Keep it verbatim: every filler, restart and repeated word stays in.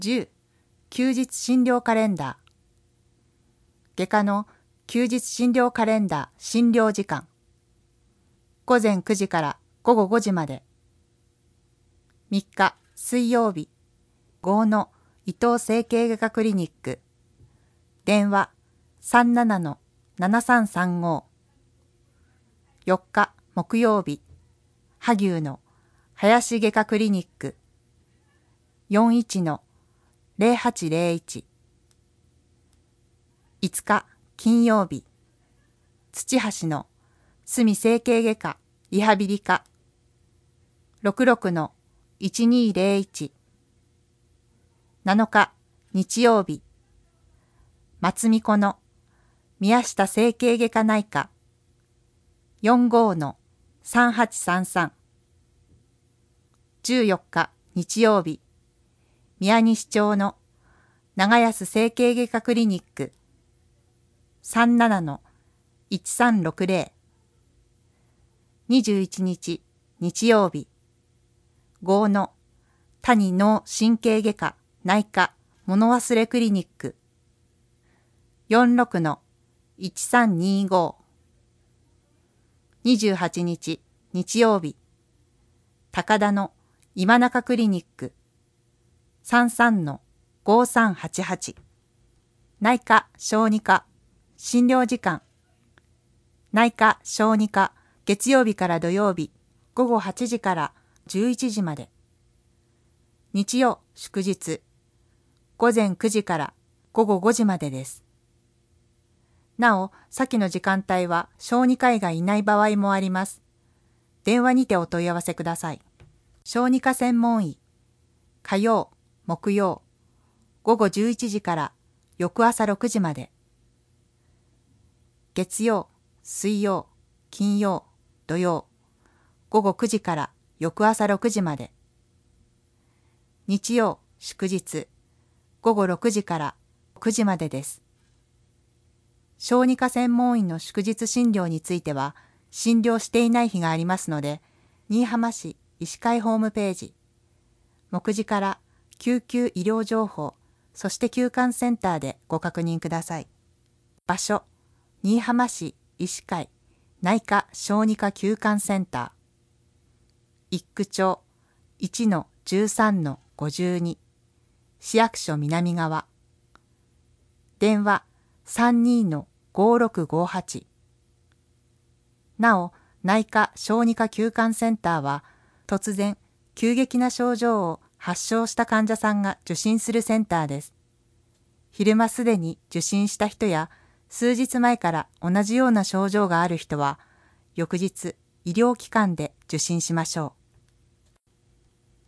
じゅう. 休日診療カレンダー。外科の休日診療カレンダー診療時間。ごぜんくじからごごごじまで。みっか水曜日、郷の伊藤整形外科クリニック。電話 さんななのななさんさんご。よっか木曜日、萩生の林外科クリニック。よんいちのぜろはちぜろいち。いつか金曜日、土橋の隅整形外科リハビリ科。ろくろくのいちにぜろいち。なのか日曜日、松見子の宮下整形外科内科。よんごのさんはちさんさん。じゅうよっか日曜日、宮西町の長安整形外科クリニック。さんななのいちさんろくぜろ。にじゅういちにち日曜日、郷の谷脳神経外科内科物忘れクリニック。よんろくのいちさんにご。にじゅうはちにち日曜日、高田の今中クリニック。さんさんのごさんはちはち。内科小児科診療時間。内科小児科月曜日から土曜日ごごはちじからじゅういちじまで。日曜祝日ごぜんくじからごごごじまでです。なお、先の時間帯は小児科医がいない場合もあります。電話にてお問い合わせください。小児科専門医、火曜、木曜、ごごじゅういちじから翌朝ろくじまで。月曜、水曜、金曜、土曜、ごごくじから翌朝ろくじまで。日曜、祝日、ごごろくじからくじまでです。小児科専門医の祝日診療については、診療していない日がありますので、新居浜市医師会ホームページ、目次から救急医療情報、そして休館センターでご確認ください。場所、新居浜市医師会内科小児科休館センター。一区町 いちのじゅうさんのごじゅうに。市役所南側。電話 さんにのごろくごはち。なお、内科小児科休館センターは、突然、急激な症状を発症した患者さんが受診するセンターです。昼間すでに受診した人や、数日前から同じような症状がある人は、翌日、医療機関で受診しましょう。